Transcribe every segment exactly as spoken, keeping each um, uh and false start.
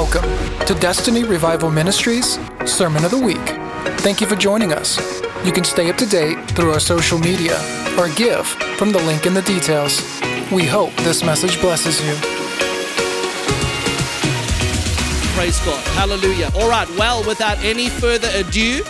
Welcome to Destiny Revival Ministries Sermon of the Week. Thank you for joining us. You can stay up to date through our social media or give from the link in the details. We hope this message blesses you. Praise God. Hallelujah. All right. Well, without any further ado,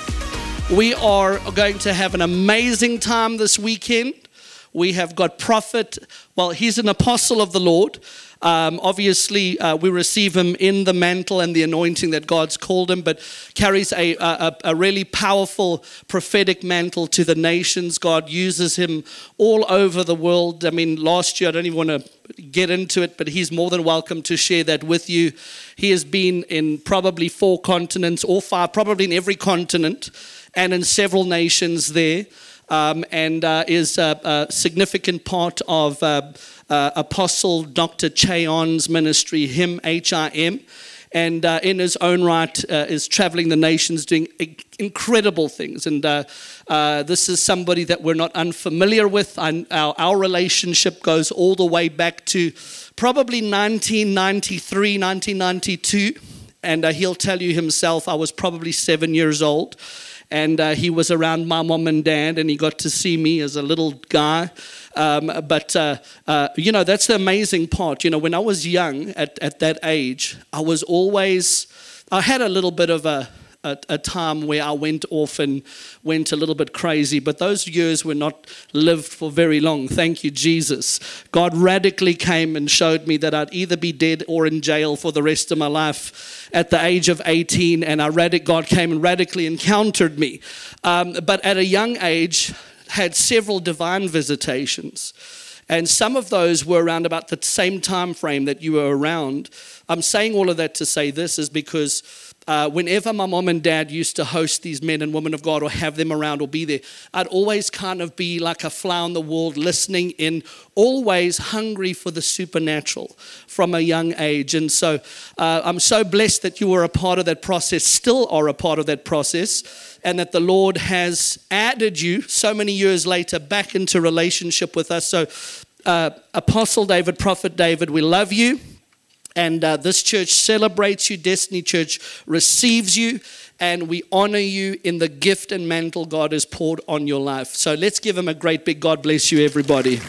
we are going to have an amazing time this weekend. We have got Prophet, well, he's an apostle of the Lord. Um, obviously, uh, we receive him in the mantle and the anointing that God's called him, but carries a, a, a really powerful prophetic mantle to the nations. God uses him all over the world. I mean, last year, I don't even want to get into it, but he's more than welcome to share that with you. He has been in probably four continents, or five, probably in every continent, and in several nations there, um, and uh, is a, a significant part of uh, Uh, Apostle Doctor Cheon's ministry, Him, H I M, and uh, in his own right uh, is traveling the nations doing incredible things. And uh, uh, this is somebody that we're not unfamiliar with. I, our, our relationship goes all the way back to probably nineteen ninety-three, nineteen ninety-two, and uh, he'll tell you himself, I was probably seven years old, and uh, he was around my mom and dad, and he got to see me as a little guy. Um, but, uh, uh, you know, that's the amazing part. You know, when I was young, at, at that age, I was always, I had a little bit of a, a, a time where I went off and went a little bit crazy. But those years were not lived for very long. Thank you, Jesus. God radically came and showed me that I'd either be dead or in jail for the rest of my life at the age of eighteen. And I radic- God came and radically encountered me. Um, but at a young age, had several divine visitations, and some of those were around about the same time frame that you were around. I'm saying all of that to say this is because uh, whenever my mom and dad used to host these men and women of God or have them around or be there, I'd always kind of be like a fly on the wall, listening in, always hungry for the supernatural from a young age. And so uh, I'm so blessed that you were a part of that process, still are a part of that process, and that the Lord has added you so many years later back into relationship with us. So uh, Apostle David, Prophet David, we love you. And uh, this church celebrates you. Destiny Church receives you. And we honor you in the gift and mantle God has poured on your life. So let's give him a great big God bless you, everybody.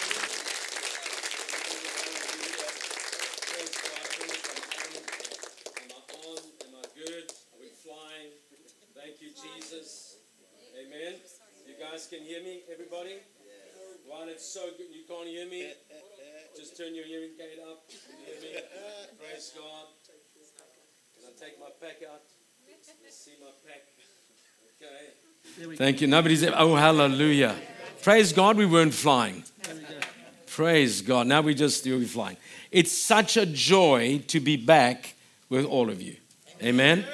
Can hear me, everybody? Wow, it's so good. You can't hear me? Just turn your hearing gate up. You hear me? Praise God. Can I take my pack out? Let's see my pack. Okay. Thank you. Nobody's. Oh, hallelujah. Praise God, we weren't flying. Praise God. Now we just you'll be flying. It's such a joy to be back with all of you. Amen.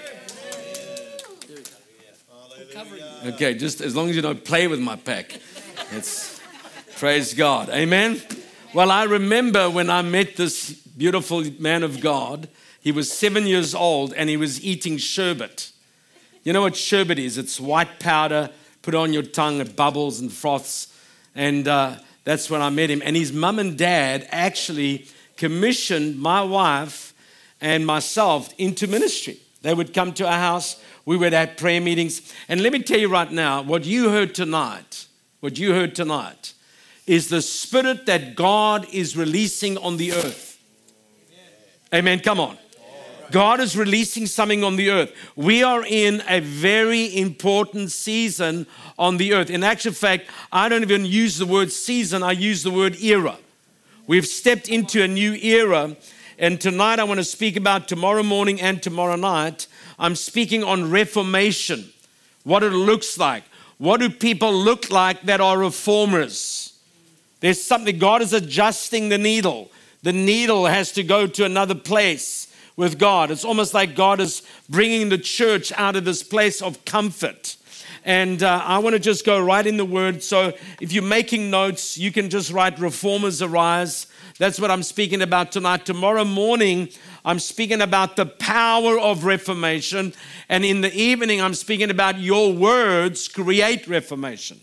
Okay, just as long as you don't play with my pack. It's, praise God. Amen. Well, I remember when I met this beautiful man of God, he was seven years old and he was eating sherbet. You know what sherbet is? It's white powder, put on your tongue, it bubbles and froths. And uh, that's when I met him. And his mum and dad actually commissioned my wife and myself into ministry. They would come to our house. We would have prayer meetings. And let me tell you right now, what you heard tonight, what you heard tonight is the spirit that God is releasing on the earth. Amen. Come on. God is releasing something on the earth. We are in a very important season on the earth. In actual fact, I don't even use the word season. I use the word era. We've stepped into a new era. And tonight I want to speak about tomorrow morning and tomorrow night. I'm speaking on reformation, what it looks like. What do people look like that are reformers? There's something, God is adjusting the needle. The needle has to go to another place with God. It's almost like God is bringing the church out of this place of comfort. And uh, I want to just go right in the word. So if you're making notes, you can just write reformers arise. That's what I'm speaking about tonight. Tomorrow morning, I'm speaking about the power of reformation. And in the evening, I'm speaking about your words create reformation.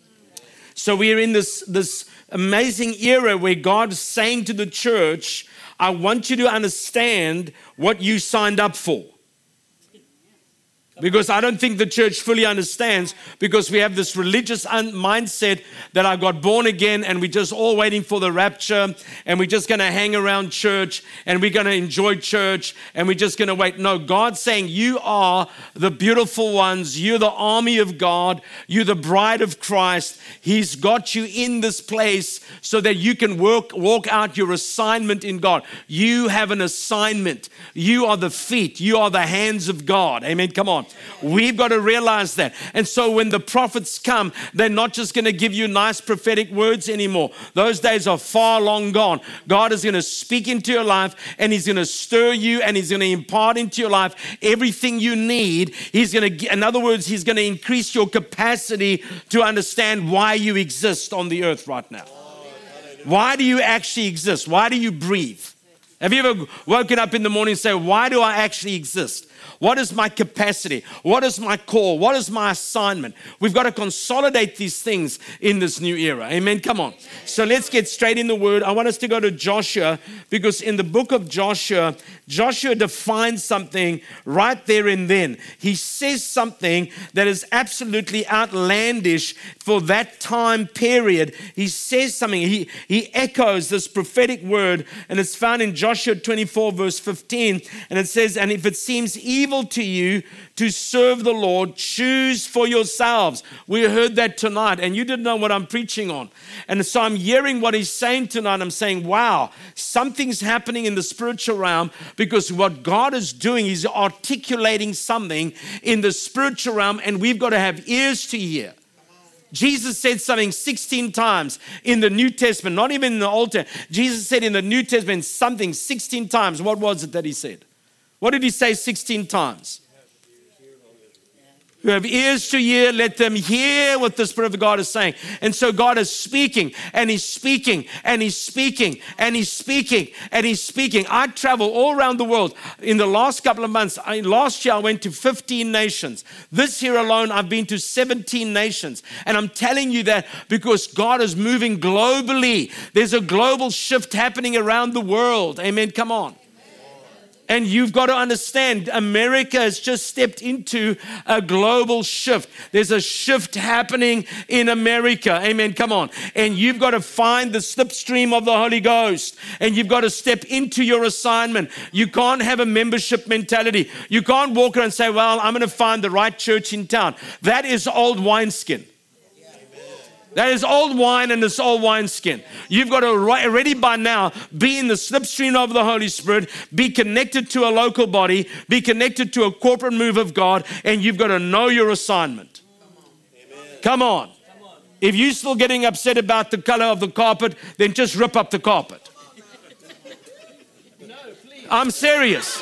So we're in this, this amazing era where God is saying to the church, I want you to understand what you signed up for. Because I don't think the church fully understands, because we have this religious un- mindset that I got born again and we're just all waiting for the rapture and we're just going to hang around church and we're going to enjoy church and we're just going to wait. No, God's saying you are the beautiful ones. You're the army of God. You're the bride of Christ. He's got you in this place so that you can work, walk out your assignment in God. You have an assignment. You are the feet. You are the hands of God. Amen. Come on. We've got to realize that. And so when the prophets come, they're not just going to give you nice prophetic words anymore. Those days are far long gone. God is going to speak into your life and He's going to stir you and He's going to impart into your life everything you need. He's going to, in other words, He's going to increase your capacity to understand why you exist on the earth right now. Why do you actually exist? Why do you breathe? Have you ever woken up in the morning and say, why do I actually exist? What is my capacity? What is my call? What is my assignment? We've got to consolidate these things in this new era. Amen. Come on. So let's get straight in the word. I want us to go to Joshua, because in the book of Joshua, Joshua defines something right there and then. He says something that is absolutely outlandish for that time period. He says something. He, he echoes this prophetic word, and it's found in Joshua twenty-four, verse fifteen. And it says, and if it seems evil to you to serve the Lord, choose for yourselves. We heard that tonight, and you didn't know what I'm preaching on. And so I'm hearing what he's saying tonight. I'm saying, wow, something's happening in the spiritual realm, because what God is doing, He's articulating something in the spiritual realm, and we've got to have ears to hear. Jesus said something sixteen times in the New Testament, not even in the Old Testament. Jesus said in the New Testament something sixteen times. What was it that He said? What did He say sixteen times? Who have ears to hear, let them hear what the Spirit of God is saying. And so God is speaking, and He's speaking, and He's speaking, and He's speaking, and He's speaking. I travel all around the world. In the last couple of months, I, last year I went to fifteen nations. This year alone, I've been to seventeen nations. And I'm telling you that because God is moving globally. There's a global shift happening around the world. Amen. Come on. And you've got to understand, America has just stepped into a global shift. There's a shift happening in America. Amen. Come on. And you've got to find the slipstream of the Holy Ghost. And you've got to step into your assignment. You can't have a membership mentality. You can't walk around and say, well, I'm going to find the right church in town. That is old wineskin. That is old wine, and it's old wineskin. You've got to already by now be in the slipstream of the Holy Spirit, be connected to a local body, be connected to a corporate move of God, and you've got to know your assignment. Come on. Come on. If you're still getting upset about the color of the carpet, then just rip up the carpet. No, please. I'm serious.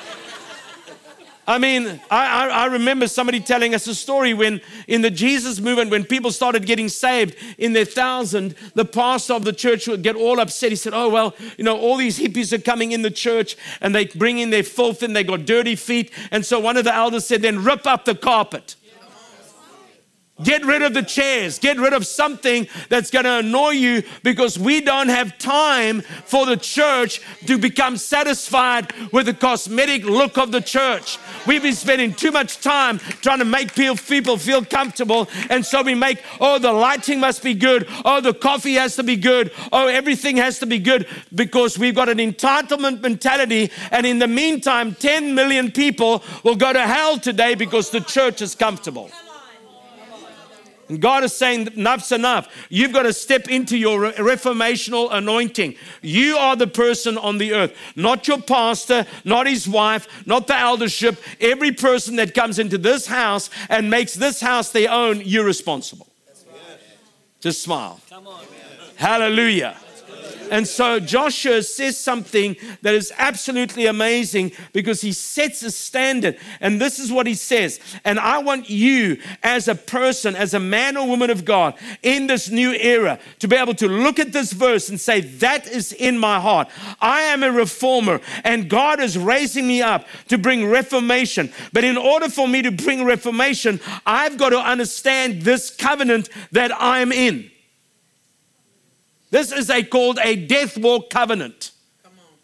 I mean, I, I, I remember somebody telling us a story when in the Jesus movement, when people started getting saved in their thousand, the pastor of the church would get all upset. He said, oh, well, you know, all these hippies are coming in the church and they bring in their filth and they got dirty feet. And so one of the elders said, then rip up the carpet. Get rid of the chairs. Get rid of something that's going to annoy you, because we don't have time for the church to become satisfied with the cosmetic look of the church. We've been spending too much time trying to make people feel comfortable. And so we make, oh, the lighting must be good. Oh, the coffee has to be good. Oh, everything has to be good, because we've got an entitlement mentality. And in the meantime, ten million people will go to hell today because the church is comfortable. And God is saying, enough's enough. You've got to step into your reformational anointing. You are the person on the earth, not your pastor, not his wife, not the eldership. Every person that comes into this house and makes this house their own, you're responsible. Just smile. Come on. Hallelujah. And so Joshua says something that is absolutely amazing, because he sets a standard. And this is what he says. And I want you as a person, as a man or woman of God in this new era, to be able to look at this verse and say, that is in my heart. I am a reformer, and God is raising me up to bring reformation. But in order for me to bring reformation, I've got to understand this covenant that I'm in. This is a, called a death walk covenant. Come on.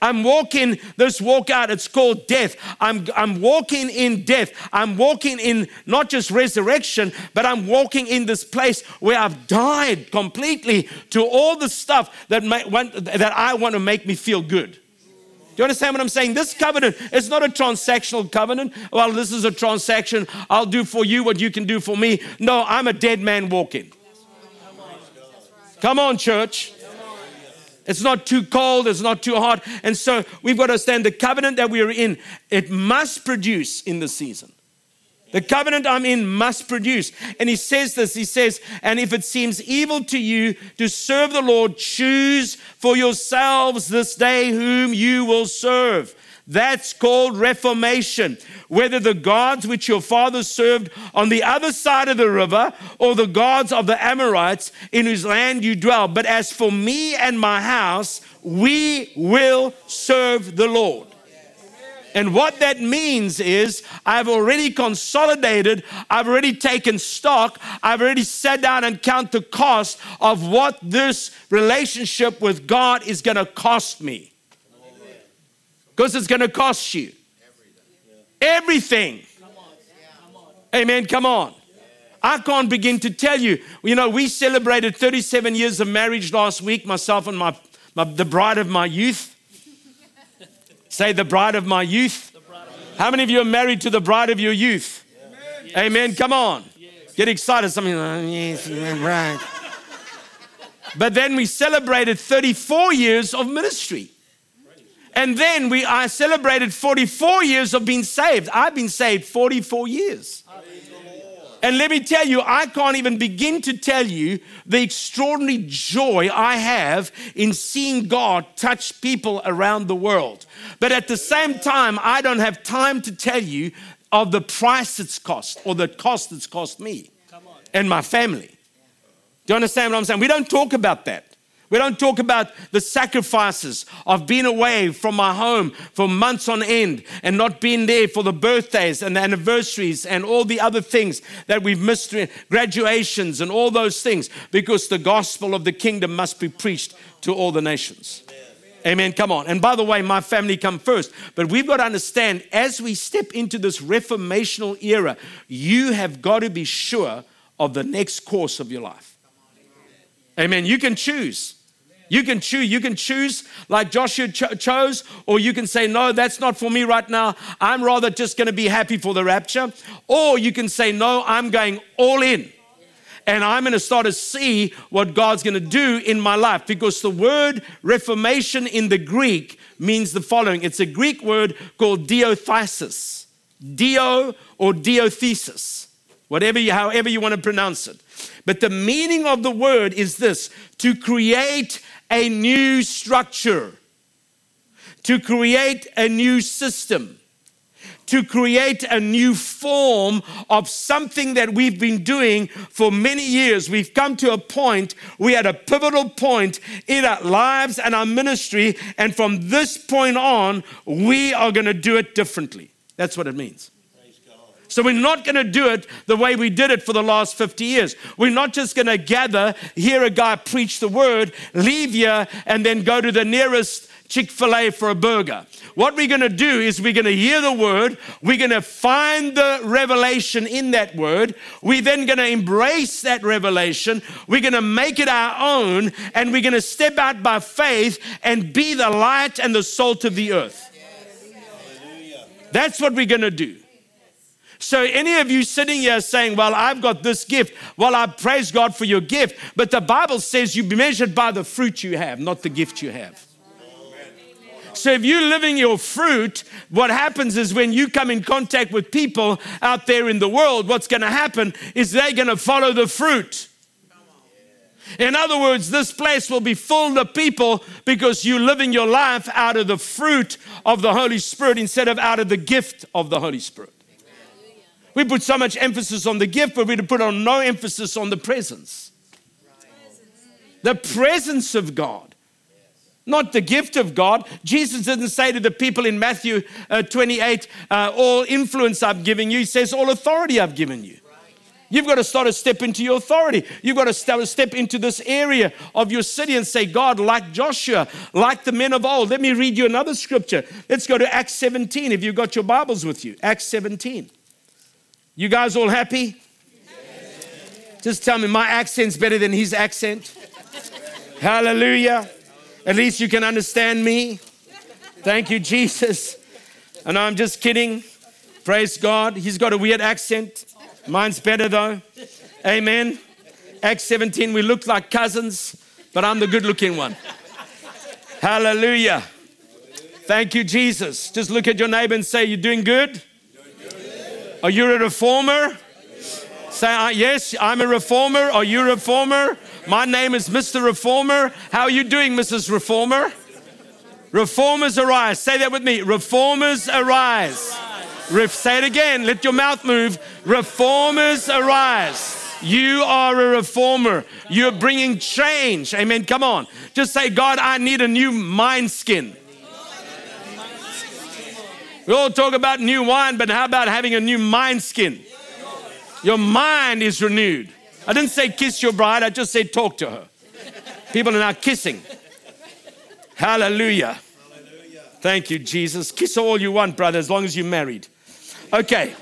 I'm walking this walk out. It's called death. I'm, I'm walking in death. I'm walking in not just resurrection, but I'm walking in this place where I've died completely to all the stuff that, may, want, that I want to make me feel good. Do you understand what I'm saying? This covenant is not a transactional covenant. Well, this is a transaction. I'll do for you what you can do for me. No, I'm a dead man walking. Come on, church. It's not too cold. It's not too hot. And so we've got to understand the covenant that we are in, it must produce in the season. The covenant I'm in must produce. And he says this, he says, and if it seems evil to you to serve the Lord, choose for yourselves this day whom you will serve. That's called reformation. Whether the gods which your fathers served on the other side of the river or the gods of the Amorites in whose land you dwell. But as for me and my house, we will serve the Lord. And what that means is I've already consolidated, I've already taken stock, I've already sat down and count the cost of what this relationship with God is going to cost me. Because it's going to cost you. Everything. Amen, come on. I can't begin to tell you. You know, we celebrated thirty-seven years of marriage last week, myself and my, my the bride of my youth. Say the bride of my youth. How many of you are married to the bride of your youth? Yes. Amen. Come on. Yes. Get excited. Something like, yes, right. But then we celebrated thirty-four years of ministry. And then we I celebrated forty-four years of being saved. I've been saved forty-four years. And let me tell you, I can't even begin to tell you the extraordinary joy I have in seeing God touch people around the world. But at the same time, I don't have time to tell you of the price it's cost or the cost it's cost me and my family. Do you understand what I'm saying? We don't talk about that. We don't talk about the sacrifices of being away from my home for months on end and not being there for the birthdays and the anniversaries and all the other things that we've missed, graduations and all those things, because the gospel of the kingdom must be preached to all the nations. Amen. Come on. And by the way, my family come first. But we've got to understand, as we step into this reformational era, you have got to be sure of the next course of your life. Amen. You can choose. You can choose. You can choose like Joshua cho- chose, or you can say, no, that's not for me right now. I'm rather just going to be happy for the rapture. Or you can say, no, I'm going all in. And I'm going to start to see what God's going to do in my life. Because the word reformation in the Greek means the following. It's a Greek word called diothesis. Dio or diothesis. Whatever you, however you want to pronounce it. But the meaning of the word is this: to create a new structure, to create a new system, to create a new form of something that we've been doing for many years. We've come to a point, we're at a pivotal point in our lives and our ministry, and from this point on, we are going to do it differently. That's what it means. So we're not going to do it the way we did it for the last fifty years. We're not just going to gather, hear a guy preach the word, leave here, and then go to the nearest Chick-fil-A for a burger. What we're going to do is we're going to hear the word. We're going to find the revelation in that word. We're then going to embrace that revelation. We're going to make it our own, and we're going to step out by faith and be the light and the salt of the earth. That's what we're going to do. So any of you sitting here saying, well, I've got this gift. Well, I praise God for your gift. But the Bible says you be measured by the fruit you have, not the gift you have. So if you're living your fruit, what happens is when you come in contact with people out there in the world, what's going to happen is they're going to follow the fruit. In other words, this place will be full of people because you're living your life out of the fruit of the Holy Spirit instead of out of the gift of the Holy Spirit. We put so much emphasis on the gift, but we put on no emphasis on the presence. The presence of God, not the gift of God. Jesus didn't say to the people in Matthew uh, twenty-eight, uh, all influence I've given you. He says, all authority I've given you. You've got to start to step into your authority. You've got to start to step into this area of your city and say, God, like Joshua, like the men of old. Let me read you another scripture. Let's go to Acts seventeen if you've got your Bibles with you. Acts seventeen. You guys all happy? Yes. Just tell me, my accent's better than his accent. Hallelujah. At least you can understand me. Thank you, Jesus. And I'm just kidding. Praise God. He's got a weird accent. Mine's better though. Amen. Acts seventeen, we look like cousins, but I'm the good looking one. Hallelujah. Thank you, Jesus. Just look at your neighbor and say, you're doing good? Are you a reformer? Say, yes, I'm a reformer. Are you a reformer? My name is Mister Reformer. How are you doing, Missus Reformer? Reformers arise. Say that with me. Reformers arise. Ref, say it again. Let your mouth move. Reformers arise. You are a reformer. You're bringing change. Amen. Come on. Just say, God, I need a new mind skin. We all talk about new wine, but how about having a new mind skin? Your mind is renewed. I didn't say kiss your bride. I just said talk to her. People are now kissing. Hallelujah. Thank you, Jesus. Kiss all you want, brother, as long as you're married. Okay.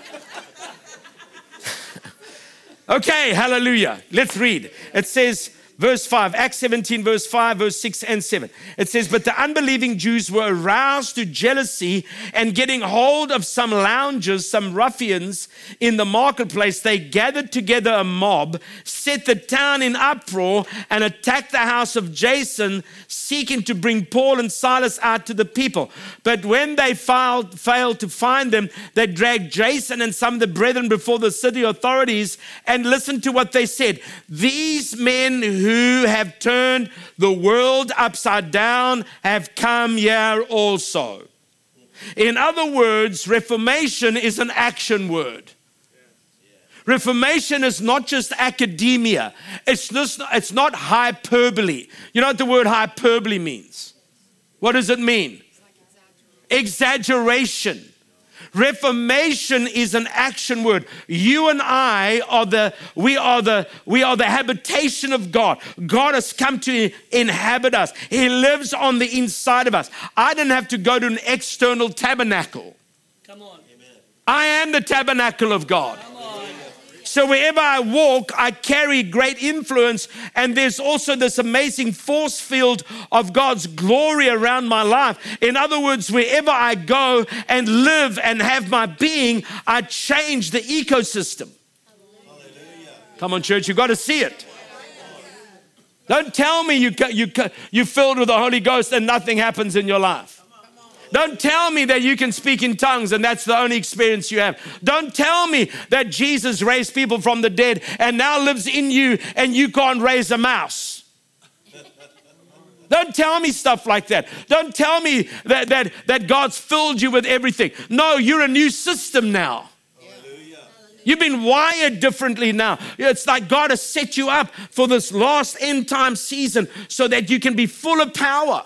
Okay, hallelujah. Let's read. It says, verse five, Acts seventeen, verse five, verse six and seven. It says, but the unbelieving Jews were aroused to jealousy, and getting hold of some loungers, some ruffians in the marketplace, they gathered together a mob, set the town in uproar, and attacked the house of Jason, seeking to bring Paul and Silas out to the people. But when they failed, failed to find them, they dragged Jason and some of the brethren before the city authorities, and listened to what they said. These men who have turned the world upside down have come here also. In other words, reformation is an action word. Reformation is not just academia. It's, just, it's not hyperbole. You know what the word hyperbole means? What does it mean? Exaggeration. Reformation is an action word. You and I are the we are the we are the habitation of God. God has come to inhabit us. He lives on the inside of us. I didn't have to go to an external tabernacle. Come on. I am the tabernacle of God. So wherever I walk, I carry great influence, and there's also this amazing force field of God's glory around my life. In other words, wherever I go and live and have my being, I change the ecosystem. Hallelujah. Come on, church, you've got to see it. Don't tell me you, you, you're filled with the Holy Ghost and nothing happens in your life. Don't tell me that you can speak in tongues and that's the only experience you have. Don't tell me that Jesus raised people from the dead and now lives in you and you can't raise a mouse. Don't tell me stuff like that. Don't tell me that, that, that God's filled you with everything. No, you're a new system now. You've been wired differently now. It's like God has set you up for this last end time season so that you can be full of power.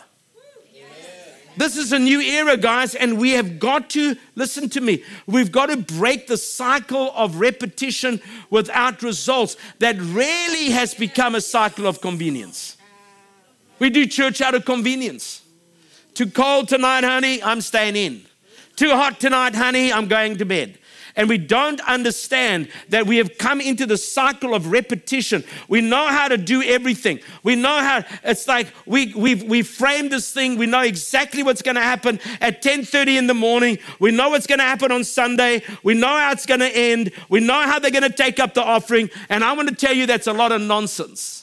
This is a new era, guys, and we have got to, listen to me, we've got to break the cycle of repetition without results that really has become a cycle of convenience. We do church out of convenience. Too cold tonight, honey, I'm staying in. Too hot tonight, honey, I'm going to bed. And we don't understand that we have come into the cycle of repetition. We know how to do everything. We know how, it's like we, we've, we've framed this thing. We know exactly what's going to happen at ten thirty in the morning. We know what's going to happen on Sunday. We know how it's going to end. We know how they're going to take up the offering. And I want to tell you that's a lot of nonsense.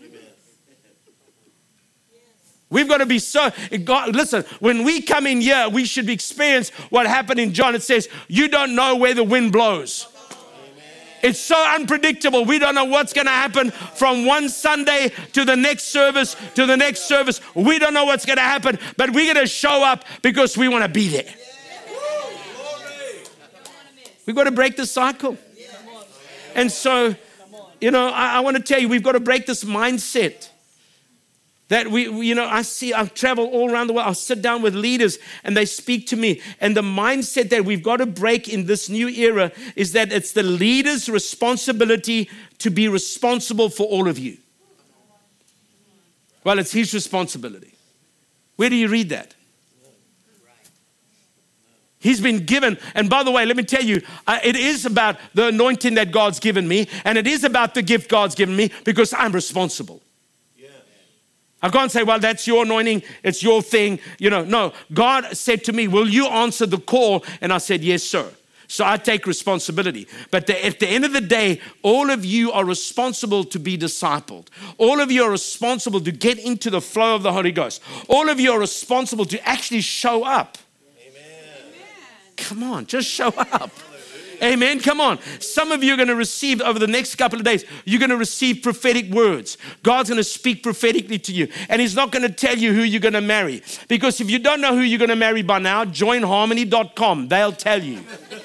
We've got to be so, God, listen, when we come in here, we should experience what happened in John. It says, you don't know where the wind blows. It's so unpredictable. We don't know what's going to happen from one Sunday to the next service, to the next service. We don't know what's going to happen, but we're going to show up because we want to be there. We've got to break the cycle. And so, you know, I, I want to tell you, we've got to break this mindset That we, we, you know, I see, I travel all around the world. I'll sit down with leaders and they speak to me. And the mindset that we've got to break in this new era is that it's the leader's responsibility to be responsible for all of you. Well, it's his responsibility. Where do you read that? He's been given, and by the way, let me tell you, uh, it is about the anointing that God's given me, and it is about the gift God's given me because I'm responsible. I can't say, well, that's your anointing, it's your thing. You know, no. God said to me, will you answer the call? And I said, yes, sir. So I take responsibility. But the, at the end of the day, all of you are responsible to be discipled. All of you are responsible to get into the flow of the Holy Ghost. All of you are responsible to actually show up. Amen. Come on, just show up. Amen. Come on. Some of you are going to receive over the next couple of days, you're going to receive prophetic words. God's going to speak prophetically to you. And he's not going to tell you who you're going to marry. Because if you don't know who you're going to marry by now, join harmony dot com. They'll tell you.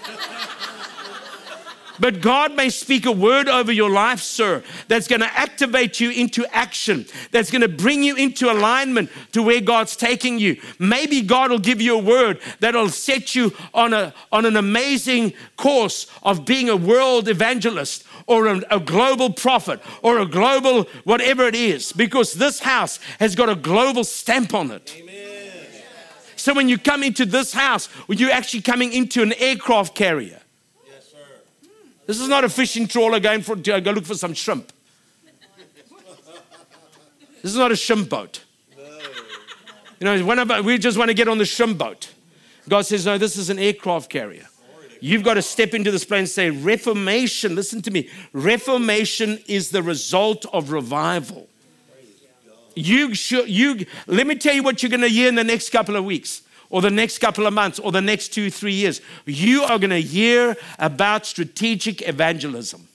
But God may speak a word over your life, sir, that's going to activate you into action, that's going to bring you into alignment to where God's taking you. Maybe God will give you a word that'll set you on a on an amazing course of being a world evangelist or a, a global prophet or a global whatever it is, because this house has got a global stamp on it. Amen. So when you come into this house, you're actually coming into an aircraft carrier. This is not a fishing trawler going for, to go look for some shrimp. This is not a shrimp boat. You know, whenever we just want to get on the shrimp boat. God says, no, this is an aircraft carrier. You've got to step into this plane and say, Reformation, listen to me. Reformation is the result of revival. You should, you, let me tell you what you're going to hear in the next couple of weeks, or the next couple of months, or the next two, three years. You are going to hear about strategic evangelism.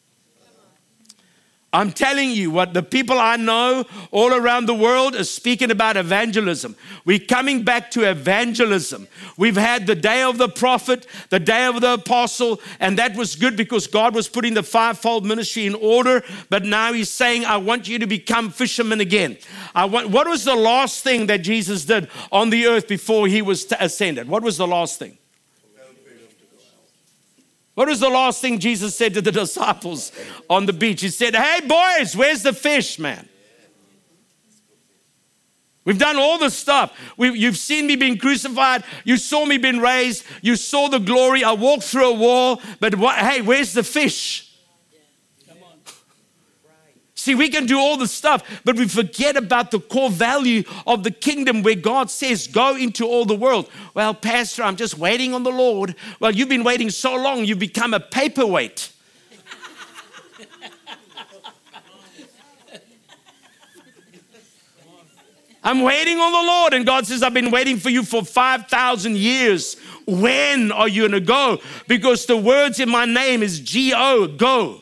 I'm telling you what the people I know all around the world are speaking about evangelism. We're coming back to evangelism. We've had the day of the prophet, the day of the apostle, and that was good because God was putting the fivefold ministry in order. But now he's saying, I want you to become fishermen again. I want, what was the last thing that Jesus did on the earth before he was ascended? What was the last thing? What was the last thing Jesus said to the disciples on the beach? He said, hey, boys, where's the fish, man? We've done all the stuff. We've, you've seen me being crucified. You saw me being raised. You saw the glory. I walked through a wall. But what, hey, where's the fish? See, we can do all the stuff, but we forget about the core value of the kingdom where God says, go into all the world. Well, Pastor, I'm just waiting on the Lord. Well, you've been waiting so long, you've become a paperweight. I'm waiting on the Lord. And God says, I've been waiting for you for five thousand years. When are you going to go? Because the words in my name is G O, go.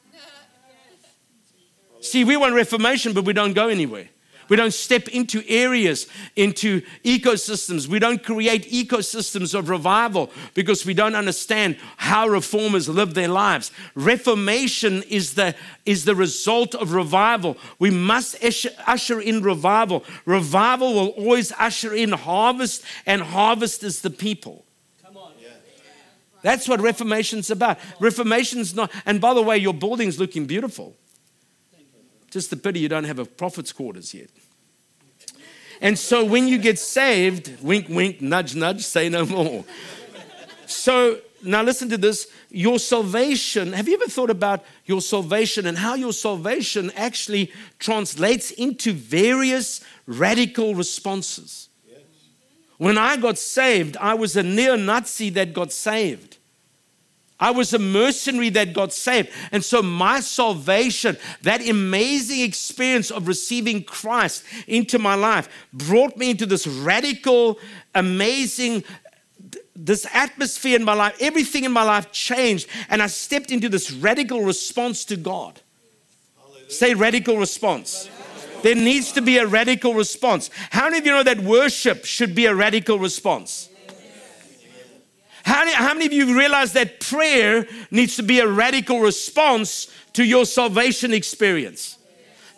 See, we want reformation, but we don't go anywhere. We don't step into areas, into ecosystems. We don't create ecosystems of revival because we don't understand how reformers live their lives. Reformation is the, is the result of revival. We must usher in revival. Revival will always usher in harvest, and harvest is the people. That's what Reformation's about. Reformation's not, and by the way, your building's looking beautiful. Just a pity you don't have a prophet's quarters yet. And so when you get saved, wink, wink, nudge, nudge, say no more. So now listen to this. Your salvation, have you ever thought about your salvation and how your salvation actually translates into various radical responses? Yes. When I got saved, I was a neo-Nazi that got saved. I was a mercenary that got saved. And so my salvation, that amazing experience of receiving Christ into my life, brought me into this radical, amazing, this atmosphere in my life. Everything in my life changed. And I stepped into this radical response to God. Hallelujah. Say radical response. Radical. There needs to be a radical response. How many of you know that worship should be a radical response? How many, how many of you realize that prayer needs to be a radical response to your salvation experience?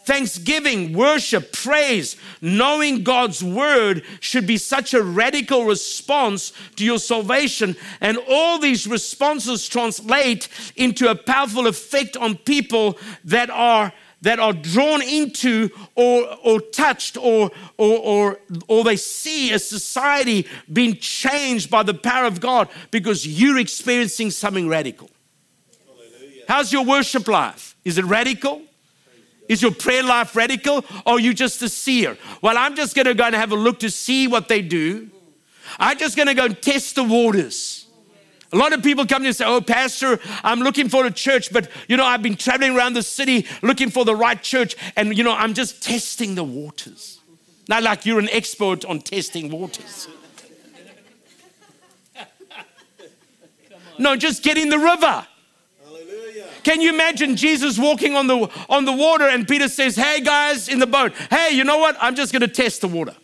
Thanksgiving, worship, praise, knowing God's word should be such a radical response to your salvation. And all these responses translate into a powerful effect on people that are that are drawn into or, or touched or, or, or, or they see a society being changed by the power of God because you're experiencing something radical. Hallelujah. How's your worship life? Is it radical? Is your prayer life radical? Or are you just a seer? Well, I'm just going to go and have a look to see what they do. I'm just going to go and test the waters. A lot of people come to and say, oh, Pastor, I'm looking for a church, but, you know, I've been traveling around the city looking for the right church, and, you know, I'm just testing the waters. Not like you're an expert on testing waters. No, just get in the river. Hallelujah. Can you imagine Jesus walking on the, on the water, and Peter says, hey, guys, in the boat, hey, you know what? I'm just going to test the water.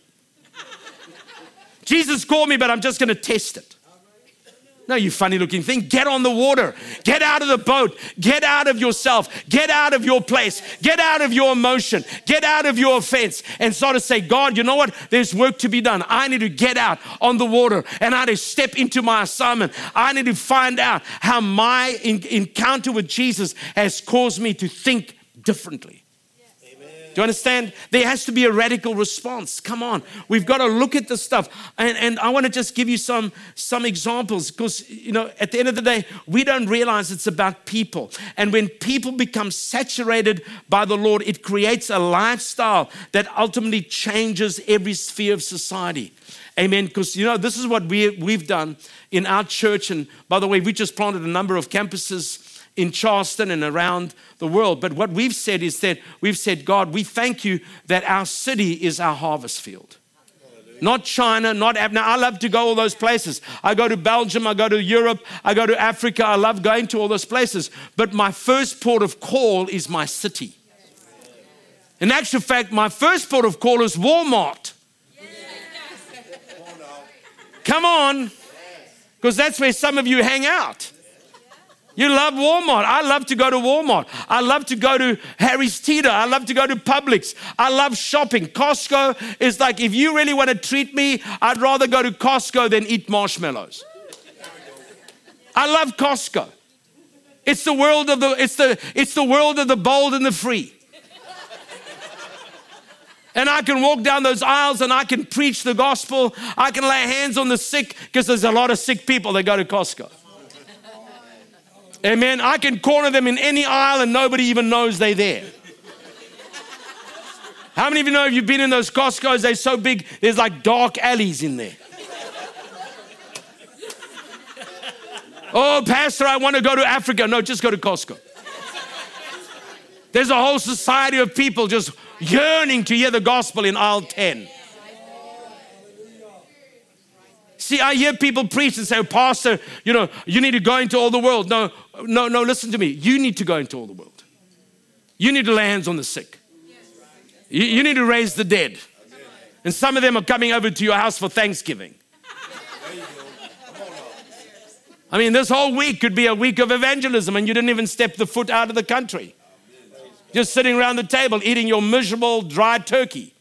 Jesus called me, but I'm just going to test it. No, you funny looking thing. Get on the water. Get out of the boat. Get out of yourself. Get out of your place. Get out of your emotion. Get out of your offense and start to say, God, you know what? There's work to be done. I need to get out on the water and I need to step into my assignment. I need to find out how my in- encounter with Jesus has caused me to think differently. Do you understand? There has to be a radical response. Come on. We've got to look at this stuff. And, and I want to just give you some, some examples because, you know, at the end of the day, we don't realize it's about people. And when people become saturated by the Lord, it creates a lifestyle that ultimately changes every sphere of society. Amen. Because, you know, this is what we, we've done in our church. And by the way, we just planted a number of campuses in Charleston and around the world. But what we've said is that we've said, God, we thank you that our city is our harvest field. Hallelujah. Not China, not Africa. Now, I love to go all those places. I go to Belgium, I go to Europe, I go to Africa. I love going to all those places. But my first port of call is my city. In actual fact, my first port of call is Walmart. Come on, because that's where some of you hang out. You love Walmart. I love to go to Walmart. I love to go to Harry's Teeter. I love to go to Publix. I love shopping. Costco is like, if you really want to treat me, I'd rather go to Costco than eat marshmallows. I love Costco. It's the world of the, it's the, it's the world of the bold and the free. And I can walk down those aisles and I can preach the gospel. I can lay hands on the sick because there's a lot of sick people that go to Costco. Amen. I can corner them in any aisle and nobody even knows they're there. How many of you know if you've been in those Costco's, they're so big, there's like dark alleys in there. Oh, Pastor, I want to go to Africa. No, just go to Costco. There's a whole society of people just yearning to hear the gospel in aisle ten. See, I hear people preach and say, oh, Pastor, you know, you need to go into all the world. No, no, no, listen to me. You need to go into all the world. You need to lay hands on the sick. You, you need to raise the dead. And some of them are coming over to your house for Thanksgiving. I mean, this whole week could be a week of evangelism and you didn't even step the foot out of the country. Just sitting around the table eating your miserable dry turkey.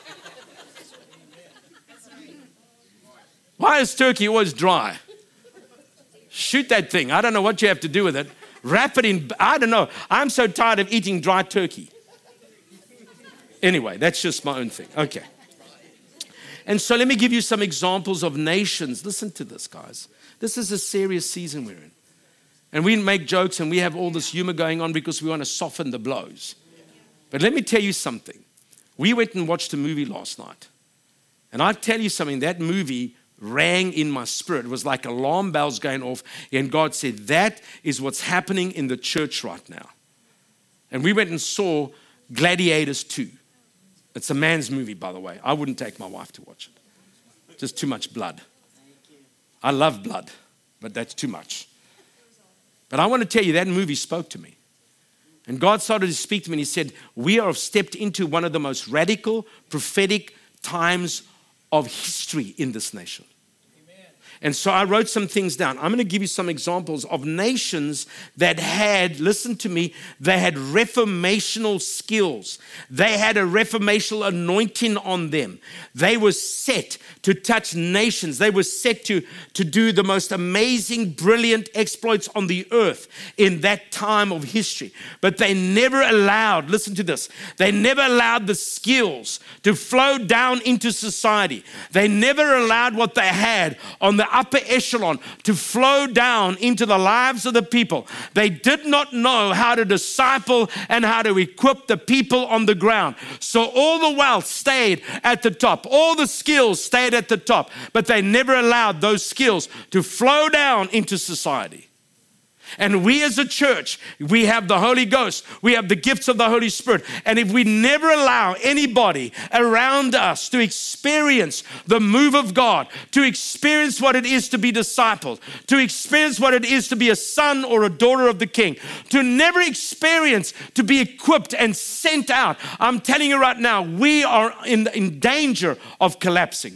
Why is turkey always dry? Shoot that thing. I don't know what you have to do with it. Wrap it in, I don't know. I'm so tired of eating dry turkey. Anyway, that's just my own thing. Okay. And so let me give you some examples of nations. Listen to this, guys. This is a serious season we're in. And we make jokes and we have all this humor going on because we want to soften the blows. But let me tell you something. We went and watched a movie last night. And I tell you something, that movie rang in my spirit. It was like alarm bells going off. And God said, that is what's happening in the church right now. And we went and saw Gladiators two. It's a man's movie, by the way. I wouldn't take my wife to watch it. Just too much blood. I love blood, but that's too much. But I want to tell you, that movie spoke to me. And God started to speak to me and he said, we have stepped into one of the most radical, prophetic times of history in this nation. Amen. And so I wrote some things down. I'm going to give you some examples of nations that had, listen to me, they had reformational skills. They had a reformational anointing on them. They were set to touch nations. They were set to, to do the most amazing, brilliant exploits on the earth in that time of history. But they never allowed, listen to this, they never allowed the skills to flow down into society. They never allowed what they had on the upper echelon to flow down into the lives of the people. They did not know how to disciple and how to equip the people on the ground. So all the wealth stayed at the top. All the skills stayed at the top, but they never allowed those skills to flow down into society. And we as a church, we have the Holy Ghost. We have the gifts of the Holy Spirit. And if we never allow anybody around us to experience the move of God, to experience what it is to be discipled, to experience what it is to be a son or a daughter of the King, to never experience to be equipped and sent out, I'm telling you right now, we are in, in danger of collapsing.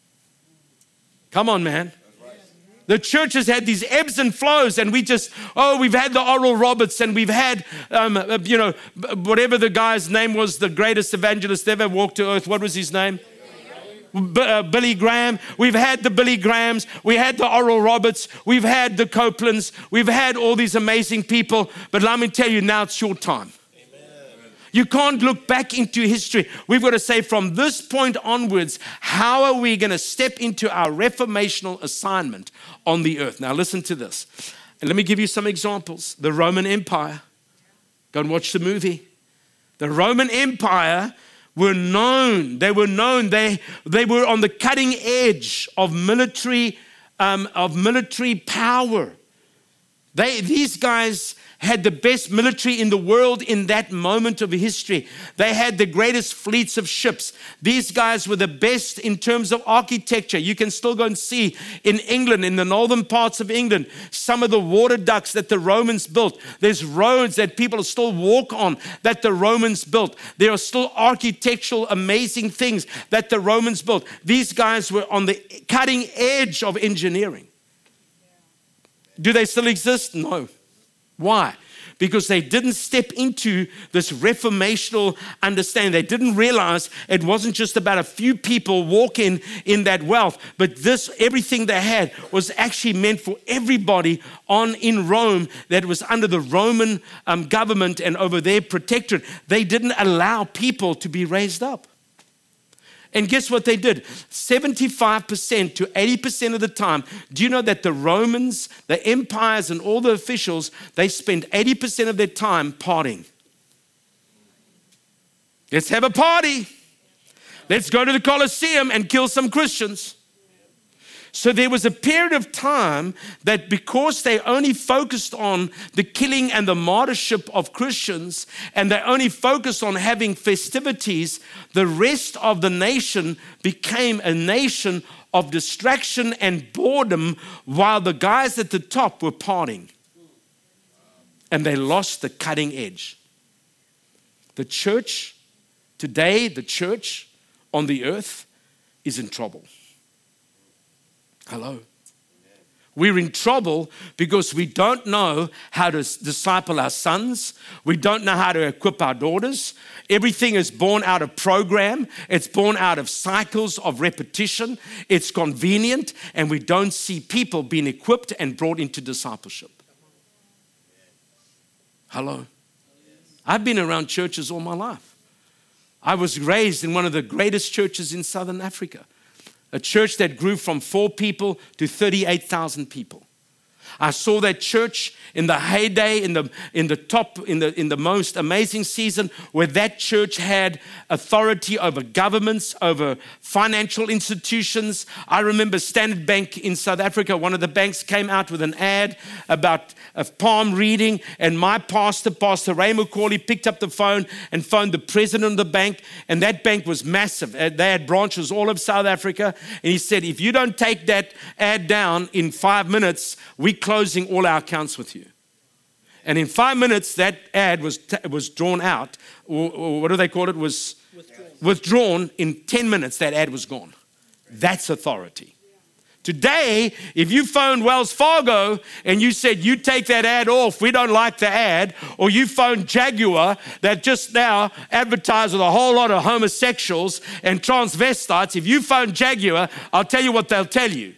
Come on, man. The church has had these ebbs and flows, and we just, oh, we've had the Oral Roberts, and we've had, um, you know, whatever the guy's name was, the greatest evangelist ever walked to earth. What was his name? B- uh, Billy Graham. We've had the Billy Grahams. We had the Oral Roberts. We've had the Copelands. We've had all these amazing people. But let me tell you, now it's your time. You can't look back into history. We've got to say from this point onwards, how are we going to step into our reformational assignment on the earth? Now listen to this. And let me give you some examples. The Roman Empire. Go and watch the movie. The Roman Empire were known. They were known. They, they were on the cutting edge of military, um, of military power. They, these guys had the best military in the world in that moment of history. They had the greatest fleets of ships. These guys were the best in terms of architecture. You can still go and see in England, in the northern parts of England, some of the water ducts that the Romans built. There's roads that people still walk on that the Romans built. There are still architectural amazing things that the Romans built. These guys were on the cutting edge of engineering. Do they still exist? No. Why? Because they didn't step into this reformational understanding. They didn't realize it wasn't just about a few people walking in that wealth, but this, everything they had was actually meant for everybody on in Rome that was under the Roman um, government and over their protectorate. They didn't allow people to be raised up. And guess what they did? seventy-five percent to eighty percent of the time, do you know that the Romans, the empires, and all the officials, they spent eighty percent of their time partying? Let's have a party. Let's go to the Colosseum and kill some Christians. So there was a period of time that because they only focused on the killing and the martyrship of Christians, and they only focused on having festivities, the rest of the nation became a nation of distraction and boredom while the guys at the top were partying. And they lost the cutting edge. The church, today, the church on the earth is in trouble. Hello. We're in trouble because we don't know how to disciple our sons. We don't know how to equip our daughters. Everything is born out of program. It's born out of cycles of repetition. It's convenient, and we don't see people being equipped and brought into discipleship. Hello. I've been around churches all my life. I was raised in one of the greatest churches in Southern Africa. A church that grew from four people to thirty-eight thousand people. I saw that church in the heyday, in the in the top, in the in the most amazing season, where that church had authority over governments, over financial institutions. I remember Standard Bank in South Africa. One of the banks came out with an ad about a palm reading, and my pastor, Pastor Ray McCauley, picked up the phone and phoned the president of the bank. And that bank was massive. They had branches all of South Africa, and he said, "If you don't take that ad down in five minutes, we closing all our accounts with you." And in five minutes, that ad was t- was drawn out, or, or what do they call it? Was withdrawn. withdrawn. In ten minutes, that ad was gone. That's authority. Today, if you phoned Wells Fargo and you said, you take that ad off, we don't like the ad, or you phoned Jaguar that just now advertised with a whole lot of homosexuals and transvestites, if you phone Jaguar, I'll tell you what they'll tell you.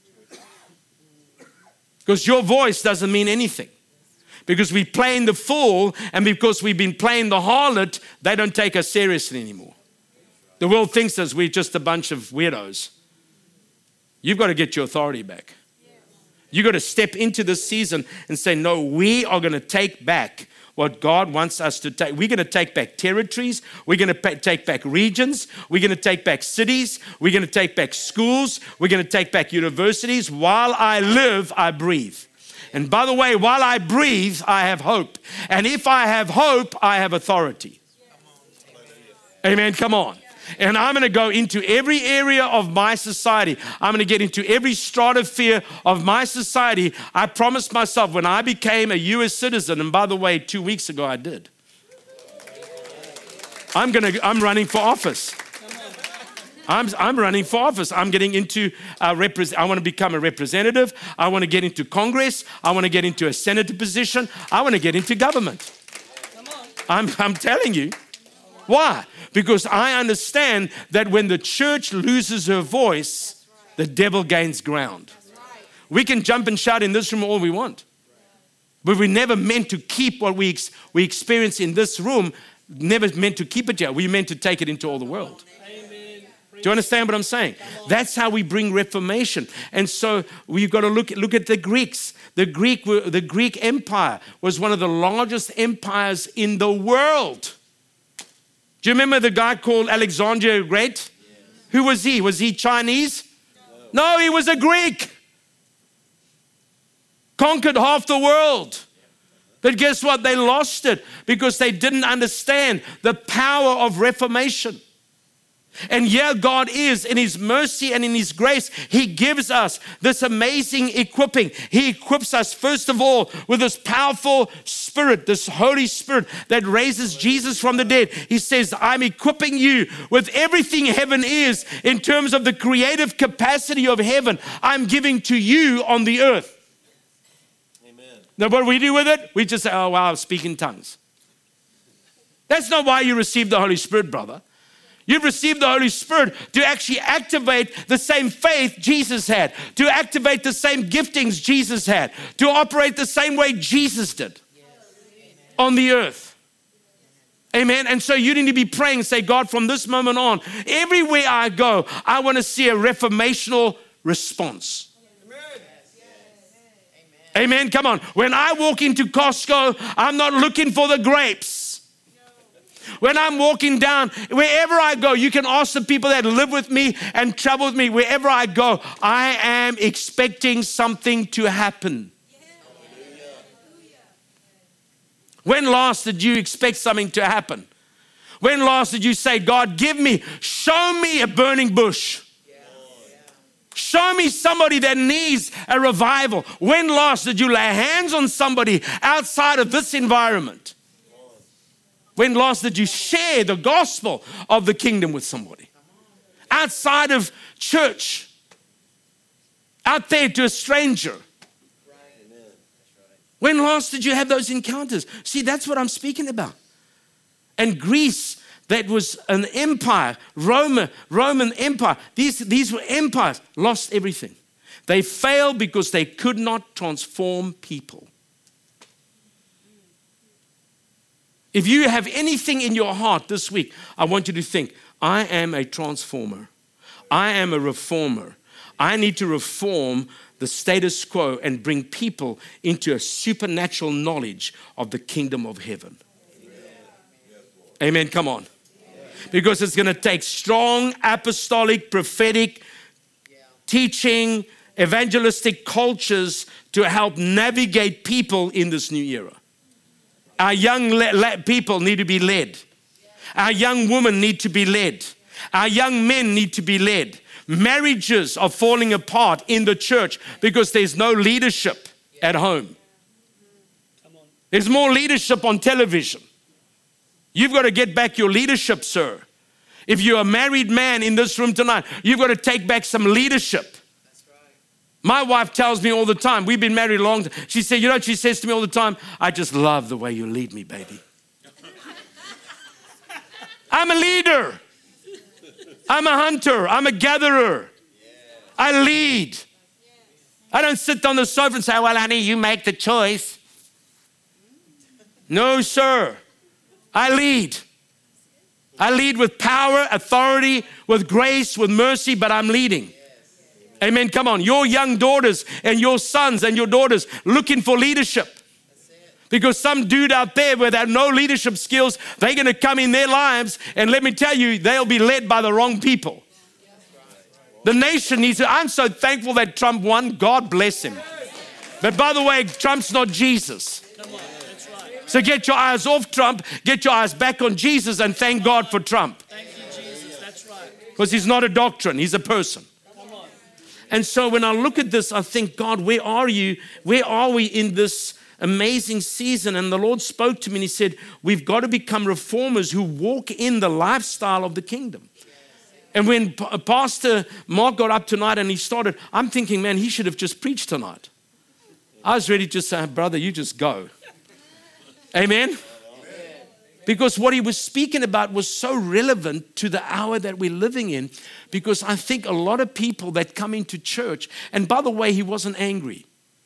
Because your voice doesn't mean anything. Because we're playing the fool, and because we've been playing the harlot, they don't take us seriously anymore. The world thinks us we're just a bunch of weirdos. You've got to get your authority back. You've got to step into this season and say, no, we are going to take back what God wants us to take. We're going to take back territories. We're going to take back regions. We're going to take back cities. We're going to take back schools. We're going to take back universities. While I live, I breathe. And by the way, while I breathe, I have hope. And if I have hope, I have authority. Amen. Come on. And I'm going to go into every area of my society. I'm going to get into every stratosphere of my society. I promised myself when I became a U S citizen, and by the way, two weeks ago I did. I'm going to, I'm running for office. I'm, I'm running for office. I'm getting into, uh, repre- I want to become a representative. I want to get into Congress. I want to get into a senator position. I want to get into government. I'm, I'm telling you. Why? Because I understand that when the church loses her voice, the devil gains ground. We can jump and shout in this room all we want. But we're never meant to keep what we, ex- we experience in this room, never meant to keep it here. We're meant to take it into all the world. Do you understand what I'm saying? That's how we bring reformation. And so we've got to look, look at the Greeks. The Greek, the Greek Empire was one of the largest empires in the world. Do you remember the guy called Alexander the Great? Yes. Who was he? Was he Chinese? No. No, he was a Greek. Conquered half the world. But guess what? They lost it because they didn't understand the power of reformation. And yeah, God is in His mercy and in His grace. He gives us this amazing equipping. He equips us, first of all, with this powerful Spirit, this Holy Spirit that raises Jesus from the dead. He says, I'm equipping you with everything heaven is in terms of the creative capacity of heaven. I'm giving to you on the earth. Amen. Now, what do we do with it? We just say, oh, wow, speak in tongues. That's not why you received the Holy Spirit, brother. You've received the Holy Spirit to actually activate the same faith Jesus had, to activate the same giftings Jesus had, to operate the same way Jesus did on the earth. Amen. And so you need to be praying and say, God, from this moment on, everywhere I go, I want to see a reformational response. Amen. Amen. Come on. When I walk into Costco, I'm not looking for the grapes. When I'm walking down, wherever I go, you can ask the people that live with me and travel with me. Wherever I go, I am expecting something to happen. When last did you expect something to happen? When last did you say, God, give me, show me a burning bush. Show me somebody that needs a revival. When last did you lay hands on somebody outside of this environment? When last did you share the gospel of the kingdom with somebody? Outside of church. Out there to a stranger. When last did you have those encounters? See, that's what I'm speaking about. And Greece, that was an empire, Roman, Roman Empire. These, these were empires, lost everything. They failed because they could not transform people. If you have anything in your heart this week, I want you to think, I am a transformer. I am a reformer. I need to reform the status quo and bring people into a supernatural knowledge of the kingdom of heaven. Amen. Amen. Come on. Because it's going to take strong apostolic, prophetic teaching, evangelistic cultures to help navigate people in this new era. Our young le- le- people need to be led. Our young women need to be led. Our young men need to be led. Marriages are falling apart in the church because there's no leadership at home. There's more leadership on television. You've got to get back your leadership, sir. If you're a married man in this room tonight, you've got to take back some leadership. My wife tells me all the time, we've been married a long time. She said, you know what she says to me all the time? I just love the way you lead me, baby. I'm a leader. I'm a hunter. I'm a gatherer. I lead. I don't sit on the sofa and say, well, honey, you make the choice. No, sir. I lead. I lead with power, authority, with grace, with mercy, but I'm leading. Amen. Come on. Your young daughters and your sons and your daughters looking for leadership. Because some dude out there with no leadership skills, they're going to come in their lives, and let me tell you, they'll be led by the wrong people. The nation needs to. I'm so thankful that Trump won. God bless him. But by the way, Trump's not Jesus. So get your eyes off Trump, get your eyes back on Jesus, and thank God for Trump. Thank you, Jesus. That's right. Because he's not a doctrine, he's a person. And so when I look at this, I think, God, where are you? Where are we in this amazing season? And the Lord spoke to me and he said, we've got to become reformers who walk in the lifestyle of the kingdom. And when P- Pastor Mark got up tonight and he started, I'm thinking, man, he should have just preached tonight. I was ready to say, brother, you just go. Amen? Because what he was speaking about was so relevant to the hour that we're living in. Because I think a lot of people that come into church, and by the way, he wasn't angry.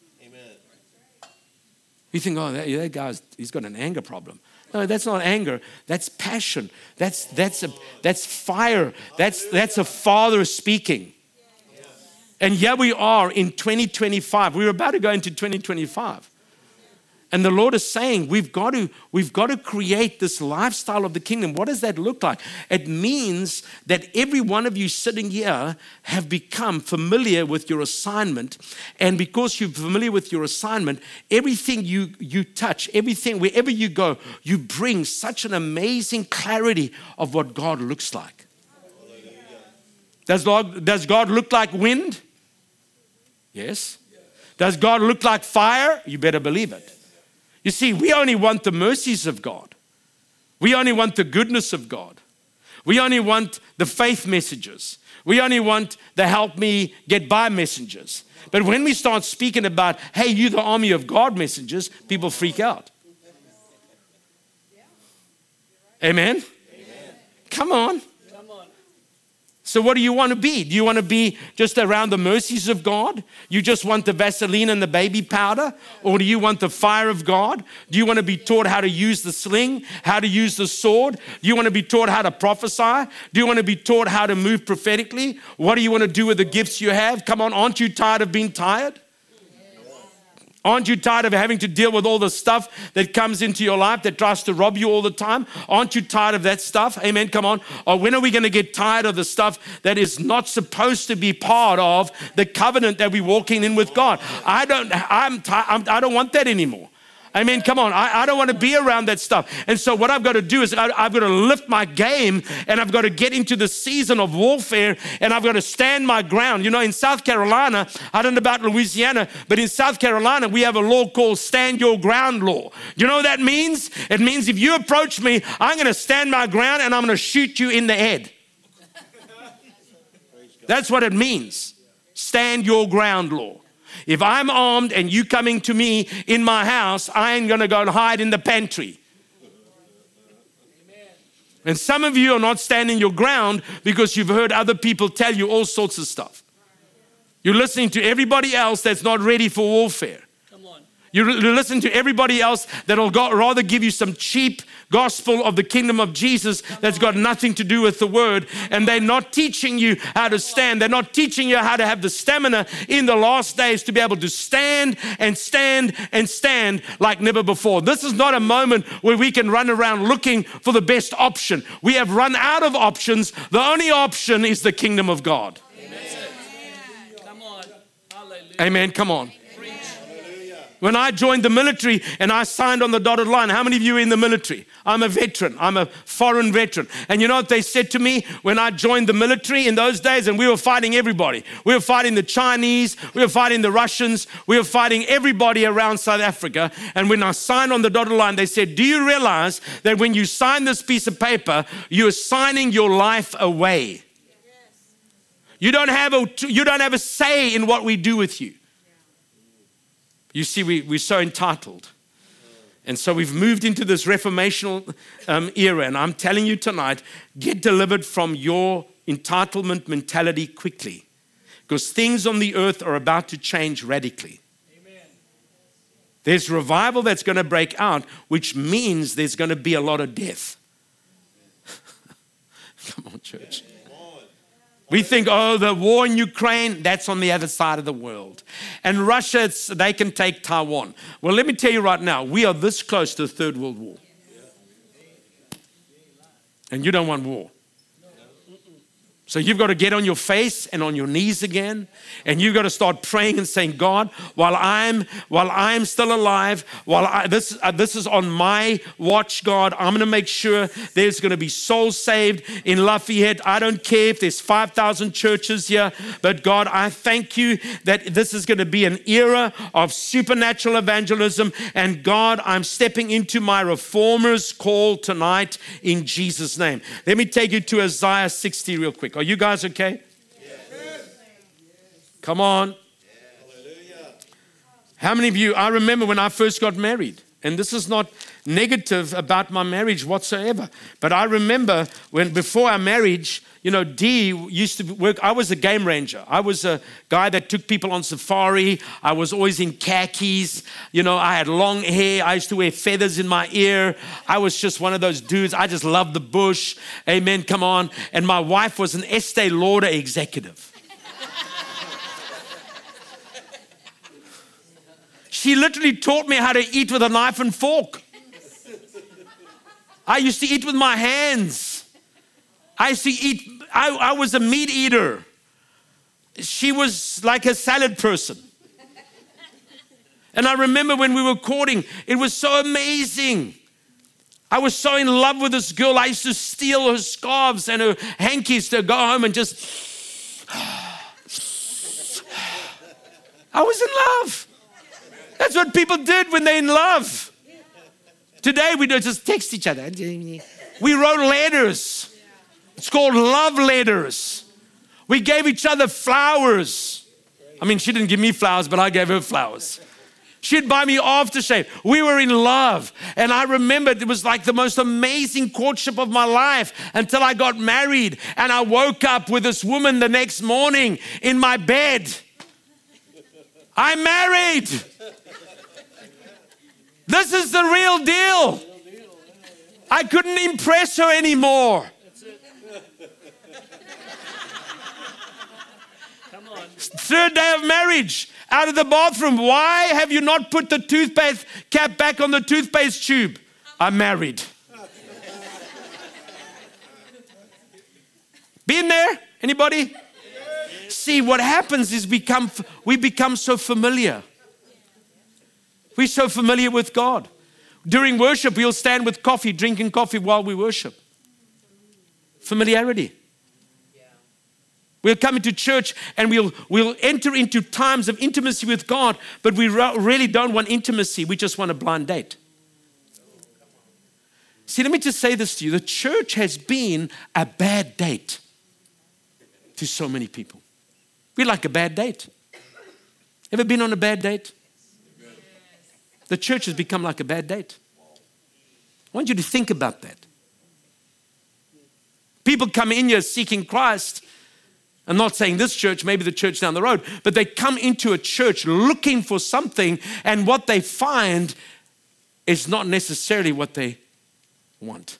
You think, oh, that, that guy's, he's got an anger problem. No, that's not anger. That's passion. That's that's a that's fire. That's that's a father speaking. And here we are in twenty twenty-five. We're about to go into twenty twenty-five. And the Lord is saying, we've got to, we've got to create this lifestyle of the kingdom. What does that look like? It means that every one of you sitting here have become familiar with your assignment. And because you're familiar with your assignment, everything you, you touch, everything, wherever you go, you bring such an amazing clarity of what God looks like. Does God, does God look like wind? Yes. Does God look like fire? You better believe it. You see, we only want the mercies of God. We only want the goodness of God. We only want the faith messages. We only want the help me get by messages. But when we start speaking about, hey, you the army of God messages, people freak out. Amen? Amen. Come on. So what do you want to be? Do you want to be just around the mercies of God? You just want the Vaseline and the baby powder? Or do you want the fire of God? Do you want to be taught how to use the sling, how to use the sword? Do you want to be taught how to prophesy? Do you want to be taught how to move prophetically? What do you want to do with the gifts you have? Come on, aren't you tired of being tired? Aren't you tired of having to deal with all the stuff that comes into your life that tries to rob you all the time? Aren't you tired of that stuff? Amen, come on. Or when are we going to get tired of the stuff that is not supposed to be part of the covenant that we're walking in with God? I don't, I'm, I'm I don't want that anymore. I mean, come on, I, I don't want to be around that stuff. And so what I've got to do is I, I've got to lift my game and I've got to get into the season of warfare and I've got to stand my ground. You know, in South Carolina, I don't know about Louisiana, but in South Carolina, we have a law called stand your ground law. You know what that means? It means if you approach me, I'm going to stand my ground and I'm going to shoot you in the head. That's what it means. Stand your ground law. If I'm armed and you coming to me in my house, I ain't going to go and hide in the pantry. Amen. And some of you are not standing your ground because you've heard other people tell you all sorts of stuff. You're listening to everybody else that's not ready for warfare. Come on. You listen to everybody else that'll go, rather give you some cheap gospel of the kingdom of Jesus that's got nothing to do with the word. And they're not teaching you how to stand. They're not teaching you how to have the stamina in the last days to be able to stand and stand and stand like never before. This is not a moment where we can run around looking for the best option. We have run out of options. The only option is the kingdom of God. Amen. Come on. Hallelujah. Amen. Come on. When I joined the military and I signed on the dotted line, how many of you are in the military? I'm a veteran. I'm a foreign veteran. And you know what they said to me when I joined the military in those days? And we were fighting everybody. We were fighting the Chinese. We were fighting the Russians. We were fighting everybody around South Africa. And when I signed on the dotted line, they said, do you realize that when you sign this piece of paper, you're signing your life away? You don't have a, you don't have a say in what we do with you. You see, we, we're so entitled. And so we've moved into this reformational um, era. And I'm telling you tonight, get delivered from your entitlement mentality quickly. Because things on the earth are about to change radically. Amen. There's revival that's going to break out, which means there's going to be a lot of death. Come on, church. We think, oh, the war in Ukraine, that's on the other side of the world. And Russia, it's, they can take Taiwan. Well, let me tell you right now, we are this close to the Third World War. And you don't want war. So you've got to get on your face and on your knees again, and you've got to start praying and saying, God, while I'm while I'm still alive, while I, this uh, this is on my watch, God, I'm going to make sure there's going to be souls saved in Lafayette. I don't care if there's five thousand churches here, but God, I thank you that this is going to be an era of supernatural evangelism. And God, I'm stepping into my reformer's call tonight in Jesus' name. Let me take you to Isaiah sixty real quick. Are you guys okay? Yes. Come on. Yes. How many of you, I remember when I first got married, and this is not negative about my marriage whatsoever, but I remember when before our marriage, you know, Dee used to work, I was a game ranger. I was a guy that took people on safari. I was always in khakis. You know, I had long hair. I used to wear feathers in my ear. I was just one of those dudes. I just loved the bush. Amen, come on. And my wife was an Estee Lauder executive. She literally taught me how to eat with a knife and fork. I used to eat with my hands. I used to eat, I, I was a meat eater. She was like a salad person. And I remember when we were courting, it was so amazing. I was so in love with this girl. I used to steal her scarves and her hankies to go home and just, I was in love. That's what people did when they're in love. Today we don't just text each other. We wrote letters. It's called love letters. We gave each other flowers. I mean, she didn't give me flowers, but I gave her flowers. She'd buy me aftershave. We were in love. And I remember it was like the most amazing courtship of my life until I got married. And I woke up with this woman the next morning in my bed. I'm married. This is the real deal. I couldn't impress her anymore. Come on. Third day of marriage, out of the bathroom. Why have you not put the toothpaste cap back on the toothpaste tube? I'm married. Been there? Anybody? See, what happens is become we become so familiar. We're so familiar with God. During worship, we'll stand with coffee, drinking coffee while we worship. Familiarity. We'll come into church and we'll, we'll enter into times of intimacy with God, but we really don't want intimacy. We just want a blind date. See, let me just say this to you. The church has been a bad date to so many people. We like a bad date. Ever been on a bad date? The church has become like a bad date. I want you to think about that. People come in here seeking Christ. I'm not saying this church, maybe the church down the road, but they come into a church looking for something, and what they find is not necessarily what they want.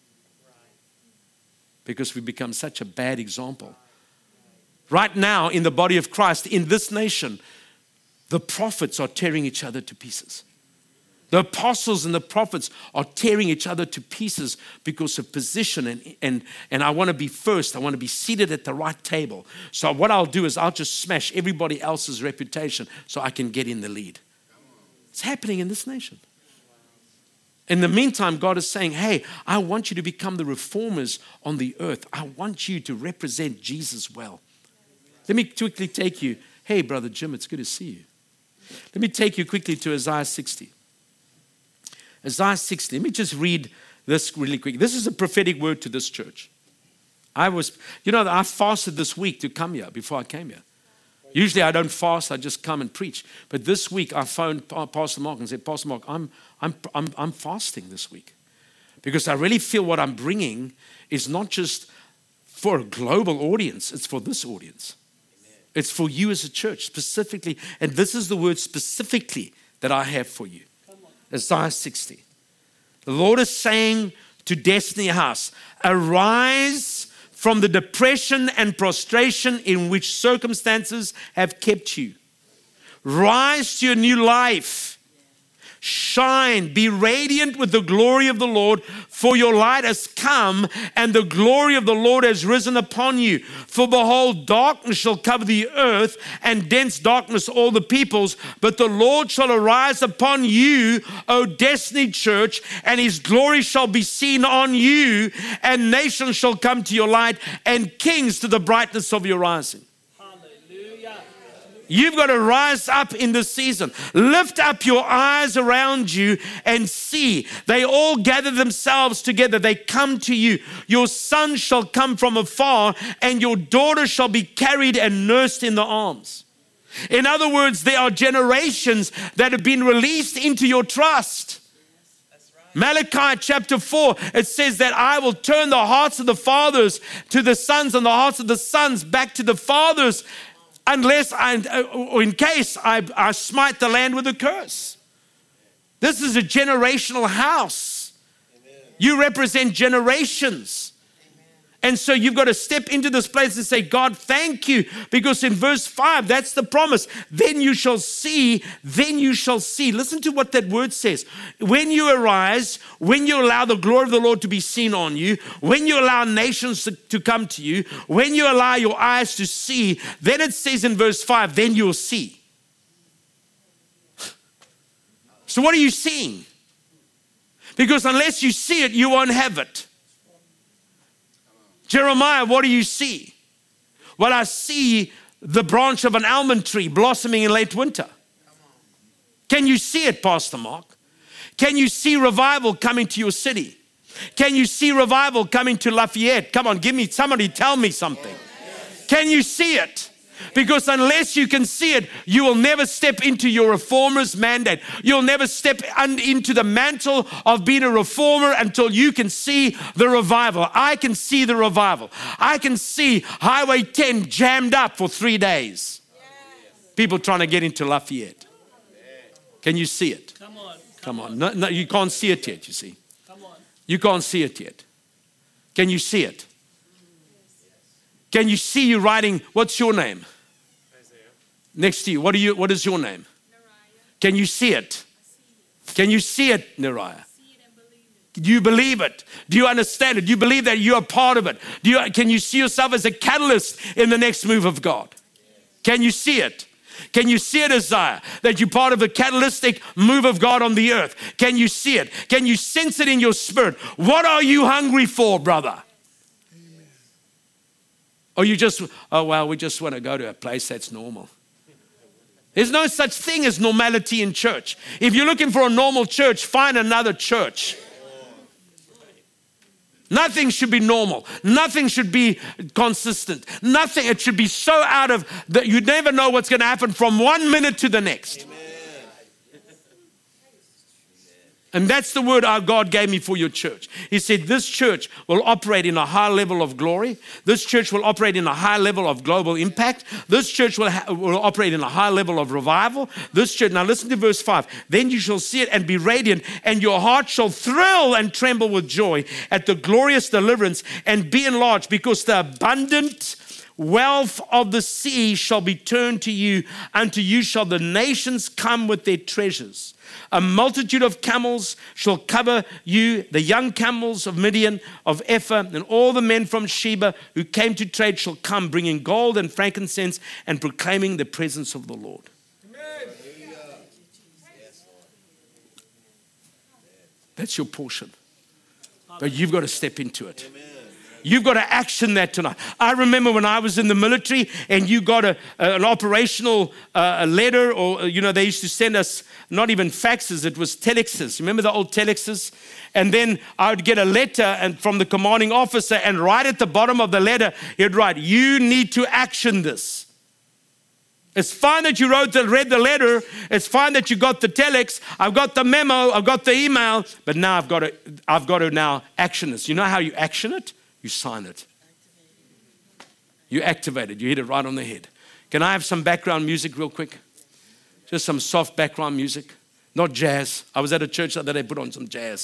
Because we become such a bad example. Right now, in the body of Christ, in this nation, the prophets are tearing each other to pieces. The apostles and the prophets are tearing each other to pieces because of position. And, and, and I want to be first. I want to be seated at the right table. So what I'll do is I'll just smash everybody else's reputation so I can get in the lead. It's happening in this nation. In the meantime, God is saying, hey, I want you to become the reformers on the earth. I want you to represent Jesus well. Let me quickly take you. Hey, Brother Jim, it's good to see you. Let me take you quickly to Isaiah sixty. Isaiah sixty. Let me just read this really quick. This is a prophetic word to this church. I was, you know, I fasted this week to come here before I came here. Usually I don't fast, I just come and preach. But this week I phoned Pastor Mark and said, Pastor Mark, I'm, I'm, I'm, I'm fasting this week. Because I really feel what I'm bringing is not just for a global audience, it's for this audience. Amen. It's for you as a church specifically. And this is the word specifically that I have for you. Isaiah sixty. The Lord is saying to Destiny House, arise from the depression and prostration in which circumstances have kept you. Rise to a new life. Shine, be radiant with the glory of the Lord, for your light has come, and the glory of the Lord has risen upon you. For behold, darkness shall cover the earth, and dense darkness all the peoples. But the Lord shall arise upon you, O Destiny Church, and his glory shall be seen on you, and nations shall come to your light, and kings to the brightness of your rising. You've got to rise up in this season. Lift up your eyes around you and see. They all gather themselves together. They come to you. Your son shall come from afar, and your daughter shall be carried and nursed in the arms. In other words, there are generations that have been released into your trust. Malachi chapter four, it says that I will turn the hearts of the fathers to the sons and the hearts of the sons back to the fathers, unless I, or in case I, I smite the land with a curse. This is a generational house. Amen. You represent generations. Amen. And so you've got to step into this place and say, God, thank you. Because in verse five, that's the promise. Then you shall see, then you shall see. Listen to what that word says. When you arise, when you allow the glory of the Lord to be seen on you, when you allow nations to, to come to you, when you allow your eyes to see, then it says in verse five, then you'll see. So what are you seeing? Because unless you see it, you won't have it. Jeremiah, what do you see? Well, I see the branch of an almond tree blossoming in late winter. Can you see it, Pastor Mark? Can you see revival coming to your city? Can you see revival coming to Lafayette? Come on, give me, somebody tell me something. Can you see it? Because unless you can see it, you will never step into your reformer's mandate. You'll never step un- into the mantle of being a reformer until you can see the revival. I can see the revival. I can see Highway ten jammed up for three days. Yes. People trying to get into Lafayette. Can you see it? Come on. Come on. No, no, you can't see it yet, you see. Come on. You can't see it yet. Can you see it? Can you see you writing, what's your name? Isaiah. Next to you, what, are you, what is your name? Neriah. Can you see it? it? Can you see it, Neriah? See it and believe it. Do you believe it? Do you understand it? Do you believe that you are part of it? Do you, can you see yourself as a catalyst in the next move of God? Yes. Can you see it? Can you see it, Isaiah, that you're part of a catalytic move of God on the earth? Can you see it? Can you sense it in your spirit? What are you hungry for, brother? Or you just, oh, well, we just want to go to a place that's normal. There's no such thing as normality in church. If you're looking for a normal church, find another church. Nothing should be normal. Nothing should be consistent. Nothing. It should be so out of that you never know what's going to happen from one minute to the next. Amen. And that's the word our God gave me for your church. He said this church will operate in a high level of glory. This church will operate in a high level of global impact. This church will, ha- will operate in a high level of revival. This church, now listen to verse five. Then you shall see it and be radiant, and your heart shall thrill and tremble with joy at the glorious deliverance, and be enlarged, because the abundant wealth of the sea shall be turned to you. Unto you shall the nations come with their treasures. A multitude of camels shall cover you, the young camels of Midian, of Ephah, and all the men from Sheba who came to trade shall come, bringing gold and frankincense and proclaiming the presence of the Lord. Amen. That's your portion. But you've got to step into it. You've got to action that tonight. I remember when I was in the military and you got a, an operational uh, a letter, or, you know, they used to send us not even faxes, it was telexes. Remember the old telexes? And then I would get a letter and from the commanding officer, and right at the bottom of the letter, he'd write, you need to action this. It's fine that you wrote the, read the letter. It's fine that you got the telex. I've got the memo. I've got the email. But now I've got to, I've got to now action this. You know how you action it? You sign it. You activate it. You hit it right on the head. Can I have some background music real quick? Just some soft background music. Not jazz. I was at a church the other day, put on some jazz.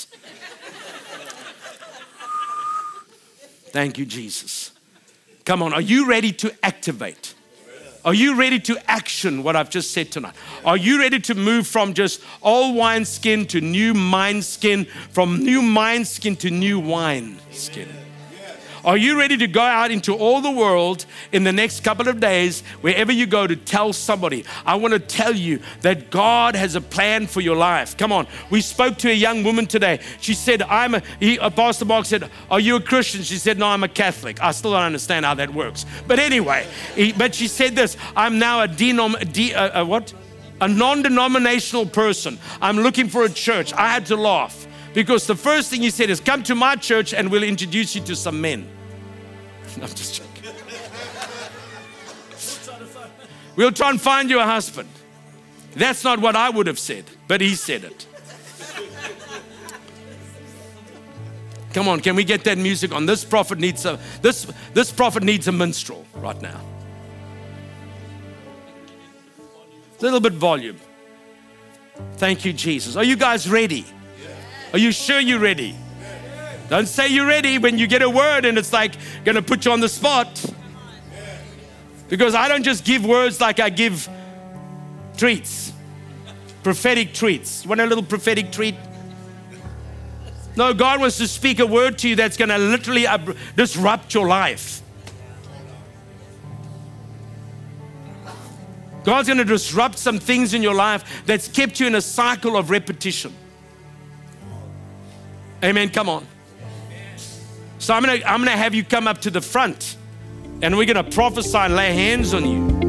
Thank you, Jesus. Come on. Are you ready to activate? Are you ready to action what I've just said tonight? Are you ready to move from just old wine skin to new wine skin, from new wine skin to new wine skin? Are you ready to go out into all the world in the next couple of days, wherever you go, to tell somebody? I want to tell you that God has a plan for your life. Come on. We spoke to a young woman today. She said, I'm a, he, uh, Pastor Mark said, are you a Christian? She said, no, I'm a Catholic. I still don't understand how that works. But anyway, he, but she said this, I'm now a denom, de, uh, uh, what? A non-denominational person. I'm looking for a church. I had to laugh because the first thing he said is, come to my church and we'll introduce you to some men. I'm just joking. We'll try and find you a husband. That's not what I would have said, but he said it. Come on, can we get that music on? This prophet needs a this this prophet needs a minstrel right now. A little bit volume. Thank you, Jesus. Are you guys ready? Are you sure you're ready? Don't say you're ready when you get a word and it's like going to put you on the spot. Because I don't just give words like I give treats, prophetic treats. You want a little prophetic treat? No, God wants to speak a word to you that's going to literally disrupt your life. God's going to disrupt some things in your life that's kept you in a cycle of repetition. Amen. Come on. So I'm going to I'm going to have you come up to the front and we're going to prophesy and lay hands on you.